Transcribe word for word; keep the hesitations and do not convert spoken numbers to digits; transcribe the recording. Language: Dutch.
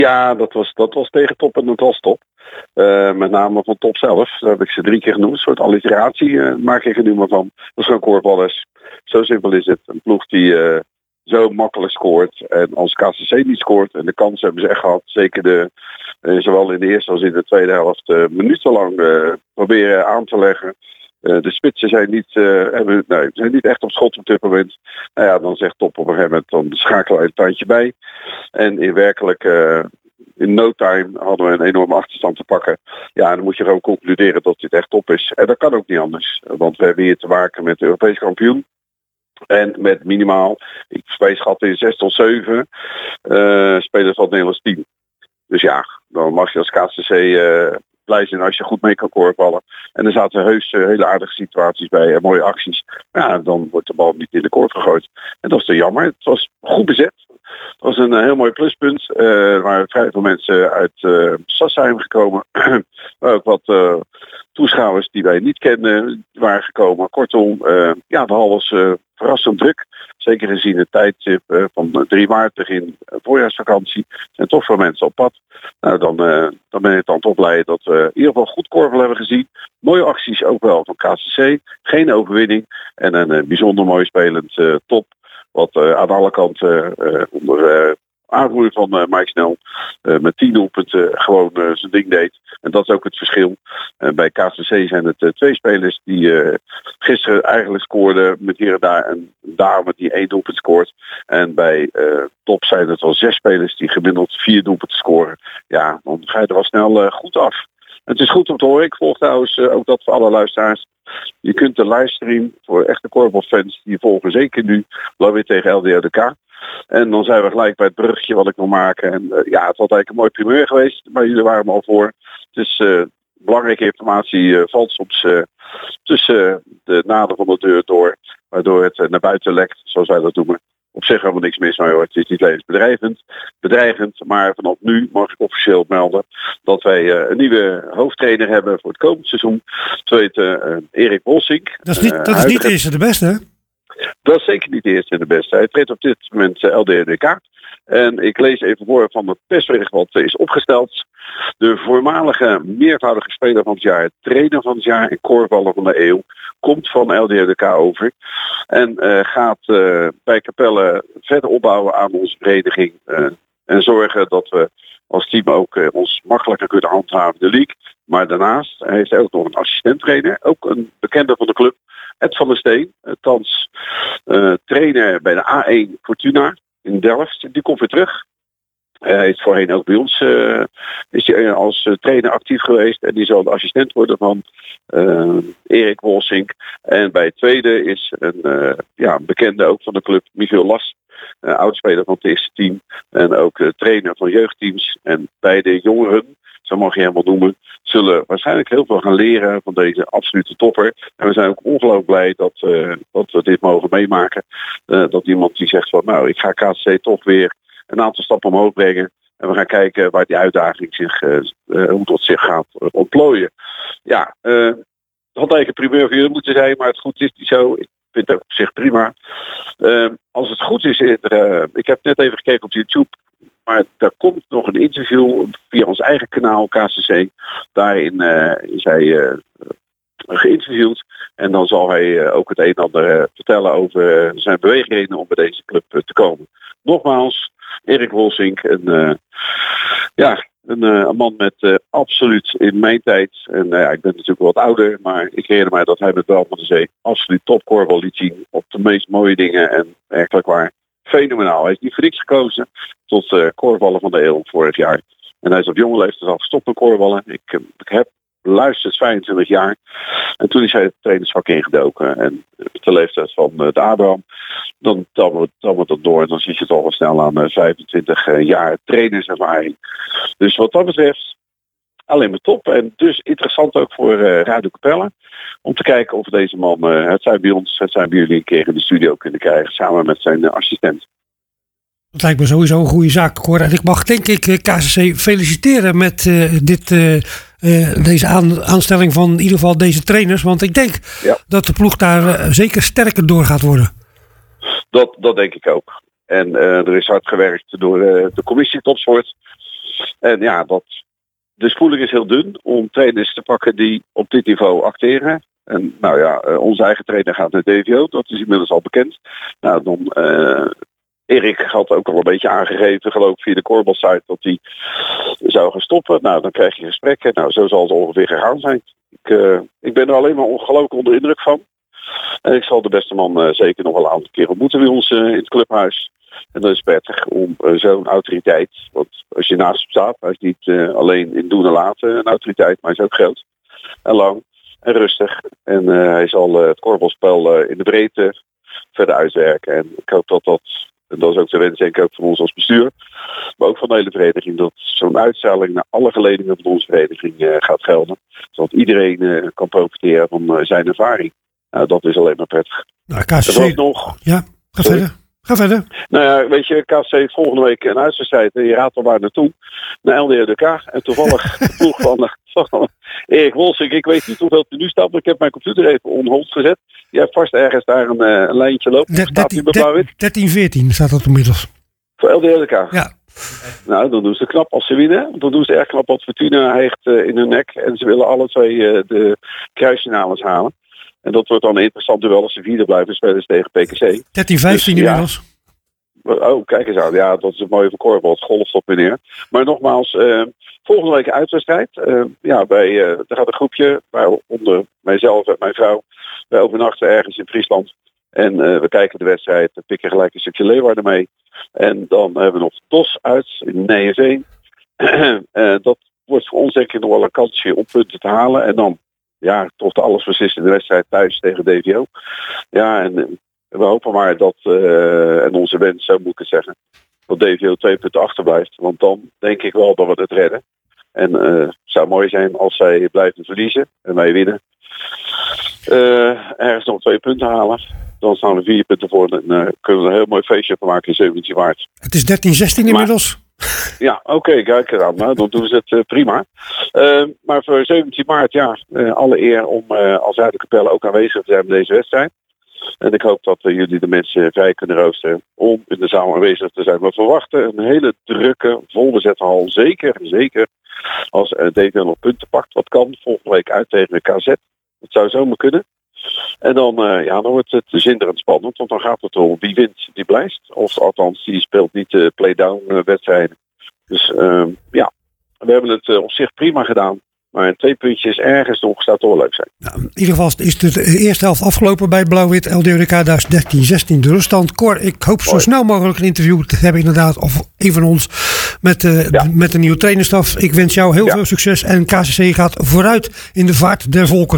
Ja, dat was, dat was tegen top en dat was top. Uh, met name van top zelf. Daar heb ik ze drie keer genoemd. Een soort alliteratie uh, maak ik er nu maar van. Dat is gewoon korfballers. Zo simpel is het. Een ploeg die uh, zo makkelijk scoort. En als K C C niet scoort. En de kans hebben ze echt gehad. Zeker de, uh, zowel in de eerste als in de tweede helft. Uh, minutenlang uh, proberen aan te leggen. Uh, de spitsen zijn niet, uh, hebben, nee, zijn niet echt op schot op dit moment. Nou ja, dan zegt top op een gegeven moment. Dan schakelen we een tandje bij. En in werkelijk... Uh, In no time hadden we een enorme achterstand te pakken. Ja, dan moet je gewoon concluderen dat dit echt top is. En dat kan ook niet anders. Want we hebben hier te maken met de Europees kampioen. En met minimaal, ik schat in zes tot zeven uh, spelers van het Nederlands team. Dus ja, dan mag je als K C C uh, blij zijn als je goed mee kan korfballen. En er zaten heus uh, hele aardige situaties bij en mooie acties. Ja, dan wordt de bal niet in de korf gegooid. En dat is te jammer. Het was goed bezet. Het was een uh, heel mooi pluspunt. Uh, er waren vrij veel mensen uit uh, Sassheim gekomen. Maar ook wat uh, toeschouwers die wij niet kenden waren gekomen. Kortom, uh, ja, de hal was uh, verrassend druk. Zeker gezien het tijdstip uh, van drie maart, begin uh, voorjaarsvakantie. Er zijn toch veel mensen op pad. Nou, dan, uh, dan ben ik dan toch blij dat we in ieder geval goed korfbal hebben gezien. Mooie acties ook wel van K C C. Geen overwinning. En een uh, bijzonder mooi spelend uh, top. Wat uh, aan alle kanten uh, onder uh, aanvoering van uh, Mike Snel uh, met tien doelpunten gewoon uh, zijn ding deed. En dat is ook het verschil. Uh, bij K C C zijn het uh, twee spelers die uh, gisteren eigenlijk scoorden met hier en daar een dame die één doelpunt scoort. En bij uh, top zijn het wel zes spelers die gemiddeld vier doelpunten scoren. Ja, dan ga je er al snel uh, goed af. Het is goed om te horen. Ik volg trouwens uh, ook dat voor alle luisteraars. Je kunt de livestream voor echte korfbalfans, die volgen zeker nu wel weer tegen L D O D K. En dan zijn we gelijk bij het bruggetje wat ik wil maken. En uh, ja, het was eigenlijk een mooi primeur geweest, maar jullie waren me al voor. Dus uh, belangrijke informatie uh, valt soms uh, tussen de naden van de deur door, waardoor het uh, naar buiten lekt, zoals wij dat noemen. Op zich helemaal niks mis mee hoor. Het is niet levensbedreigend, bedreigend, maar vanaf nu mag ik officieel melden dat wij uh, een nieuwe hoofdtrainer hebben voor het komend seizoen. Het weet uh, Erik Wolsink. Dat is niet, dat is huidige... niet de eerste de beste, hè? Dat is zeker niet de eerste en de beste. Hij treedt op dit moment uh, L D O D K. En ik lees even voor van het persbericht wat is opgesteld. De voormalige meervoudige speler van het jaar, trainer van het jaar en korfballer van de eeuw, komt van L D O D K over. En uh, gaat uh, bij Capelle verder opbouwen aan onze vereniging. Uh, en zorgen dat we als team ook uh, ons makkelijker kunnen handhaven in de league. Maar daarnaast heeft hij ook nog een assistent-trainer. Ook een bekende van de club. Ed van der Steen. Uh, thans uh, trainer bij de A één Fortuna in Delft. Die komt weer terug. Hij is voorheen ook bij ons uh, is hij als uh, trainer actief geweest. En die zal de assistent worden van uh, Erik Wolsink. En bij het tweede is een uh, ja, bekende ook van de club, Michiel Las. Uh, oudspeler van het eerste team. En ook uh, trainer van jeugdteams. En beide jongeren, zo mag je helemaal noemen, zullen waarschijnlijk heel veel gaan leren van deze absolute topper. En we zijn ook ongelooflijk blij dat, uh, dat we dit mogen meemaken. Uh, dat iemand die zegt van nou, ik ga K C C toch weer een aantal stappen omhoog brengen. En we gaan kijken waar die uitdaging zich, uh, uh, hoe dat zich gaat uh, ontplooien. Ja, uh, het had eigenlijk een primeur voor jullie moeten zijn, maar het goed is niet zo. Ik vind het ook op zich prima. Uh, als het goed is, uh, ik heb net even gekeken op YouTube, maar daar komt nog een interview via ons eigen kanaal K C C. Daarin uh, is hij uh, geïnterviewd. En dan zal hij uh, ook het een en ander uh, vertellen over uh, zijn beweegredenen om bij deze club uh, te komen. Nogmaals, Erik Wolsink, een, uh, ja, een, uh, een man met uh, absoluut in mijn tijd, en uh, ja, ik ben natuurlijk wat ouder, maar ik herinner mij dat hij met Wel van de Zee absoluut topkorfbal liet zien op de meest mooie dingen en werkelijk waar fenomenaal. Hij is niet voor niks gekozen tot uh, korfballen van de eeuw vorig jaar. En hij is op jonge leeftijd al gestopt met korfballen. Ik, uh, ik heb luisterd vijfentwintig jaar. En toen is hij het trainersvak ingedoken. En op de leeftijd van uh, de Abraham, dan tellen we, we dat door. En dan zie je het al wel snel aan uh, vijfentwintig uh, jaar trainerservaring. Dus wat dat betreft, alleen maar top. En dus interessant ook voor uh, Radio Capelle. Om te kijken of deze man, uh, het zijn bij ons, het zijn bij jullie een keer in de studio kunnen krijgen. Samen met zijn uh, assistent. Dat lijkt me sowieso een goede zaak, hoor. En ik mag denk ik K C C feliciteren met uh, dit, uh, uh, deze aan, aanstelling van in ieder geval deze trainers. Want ik denk ja. dat de ploeg daar uh, zeker sterker door gaat worden. Dat, dat denk ik ook. En uh, er is hard gewerkt door uh, de commissie topsport. En ja, dat, de spoeling is heel dun om trainers te pakken die op dit niveau acteren. En nou ja, uh, onze eigen trainer gaat naar D V O, dat is inmiddels al bekend. Nou, dan... Uh, Erik had ook al een beetje aangegeven, geloof ik, via de korfbalsite dat hij zou gaan stoppen. Nou, dan krijg je gesprekken. Nou, zo zal het ongeveer gegaan zijn. Ik, uh, ik ben er alleen maar ongelooflijk onder indruk van. En ik zal de beste man uh, zeker nog wel een aantal keer ontmoeten bij ons uh, in het clubhuis. En dat is prettig om uh, zo'n autoriteit, want als je naast hem staat, hij is niet uh, alleen in doen en laten een autoriteit, maar hij is ook groot en lang en rustig. En uh, hij zal uh, het korfbalspel uh, in de breedte verder uitwerken. En ik hoop dat dat... En dat is ook de wens, denk ik, ook van ons als bestuur. Maar ook van de hele vereniging. Dat zo'n uitstraling naar alle geledingen van onze vereniging uh, gaat gelden. Zodat iedereen uh, kan profiteren van uh, zijn ervaring. Nou, dat is alleen maar prettig. Nou, K C C... Er nog... Ja, ga Sorry. verder. Ga verder. Nou ja, weet je, K C C heeft volgende week een uitwedstrijd. En je raadt al waar naartoe. Naar L D O D K. En toevallig de ploeg van, van Erik Wolsink. Ik weet niet hoeveel het nu staat, maar ik heb mijn computer even on hold gezet. Je hebt vast ergens daar een, een lijntje lopen. dertien veertien staat dat inmiddels. Voor L D O D K? Ja. Nou, dan doen ze knap als ze winnen. Dan doen ze erg knap wat Fortuna heeft uh, in hun nek. En ze willen alle twee uh, de kruisfinales halen. En dat wordt dan een interessant duel als ze vierde blijven spelen tegen P K C. dertien vijftien dus, inmiddels. Ja. Oh, kijk eens aan. Ja, dat is een mooie voor korfbal. Het golft op meneer. Maar nogmaals, uh, volgende week een uitwedstrijd. Uh, ja, bij, uh, er gaat een groepje, waaronder mijzelf en mijn vrouw. Wij overnachten ergens in Friesland. En uh, we kijken de wedstrijd. We pikken gelijk een stukje Leeuwarden mee. En dan hebben we nog T O S uit in Nijeveen. uh, dat wordt voor ons denk ik nog wel een kansje om punten te halen. En dan, ja, toch de alles beslist in de wedstrijd thuis tegen D V O. Ja, en uh, we hopen maar dat, uh, en onze wens, zo moet ik het zeggen, dat D V O twee punten achterblijft. Want dan denk ik wel dat we het redden. En uh, het zou mooi zijn als zij blijven verliezen en wij winnen. Uh, ergens nog twee punten halen. Dan staan we vier punten voor en uh, kunnen we een heel mooi feestje van maken in zeventien maart. Het is dertien zestien inmiddels. Maar, ja, oké, okay, kijk eraan. Nou, dan doen ze het uh, prima. Uh, maar voor zeventien maart, ja, uh, alle eer om uh, als Zuiderkapelle ook aanwezig te zijn bij deze wedstrijd. En ik hoop dat uh, jullie de mensen vrij kunnen roosteren om in de zaal aanwezig te zijn. We verwachten een hele drukke, volbezette hal. Zeker, zeker als uh, D V O nog punten pakt. Wat kan volgende week uit tegen de K Z. Dat zou zomaar kunnen. En dan, uh, ja, dan wordt het zinderend spannend. Want dan gaat het om wie wint, die blijft. Of althans, die speelt niet de uh, play-down uh, wedstrijden. Dus uh, ja, we hebben het uh, op zich prima gedaan. Maar een twee puntjes ergens nog zou toch wel leuk zijn. Nou, in ieder geval is de eerste helft afgelopen bij Blauw-Wit L D O D K. Daar is dertien zestien de ruststand. Cor, ik hoop zo snel mogelijk een interview te hebben inderdaad. Of een van ons met, uh, ja. met de nieuwe trainerstaf. Ik wens jou heel ja. veel succes. En K C C gaat vooruit in de vaart der volken.